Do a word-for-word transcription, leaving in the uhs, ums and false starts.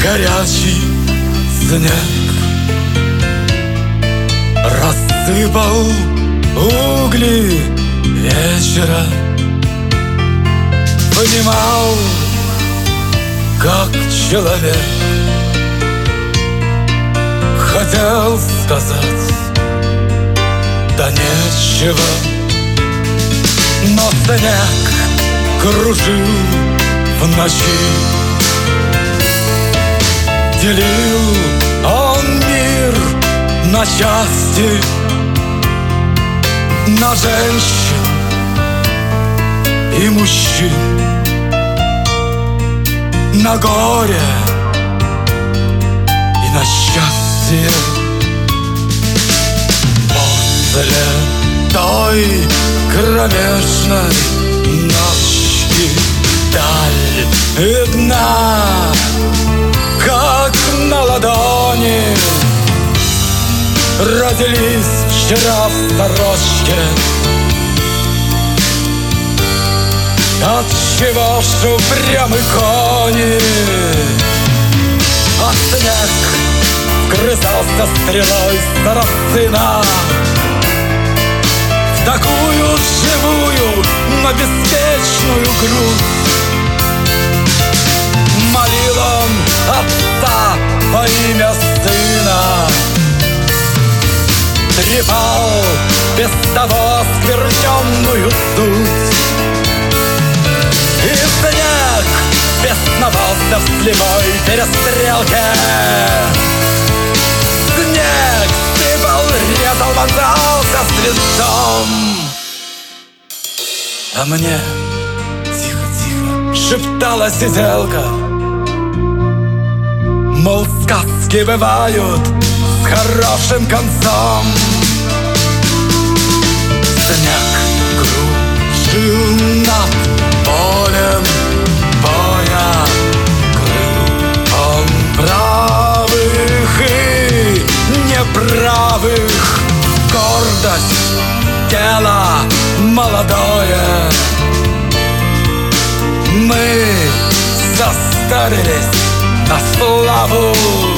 горячий снег рассыпал угли вечера, понимал, как человек. Хотел сказать, да нечего, но снег кружил в ночи. Делил он мир на части, на женщин и мужчин, на горе и на счастье. После той кромешной ночи даль видна, как на ладони. Родились вчера в сорочке. Отчего ж упрямы кони? А снег вгрызался стрелой сарацина в такую живую, но беспечную грудь. Молил он отца во имя сына, трепал без того оскверненную суть. И снег бесновался в слепой перестрелке. Снег сыпал, резал, вонзался свинцом. А мне тихо-тихо шептала сиделка, мол, сказки бывают с хорошим концом. Снег кружил над полем боя, крыл он правых и неправых. Гордость тела молодое, мы состарились на славу.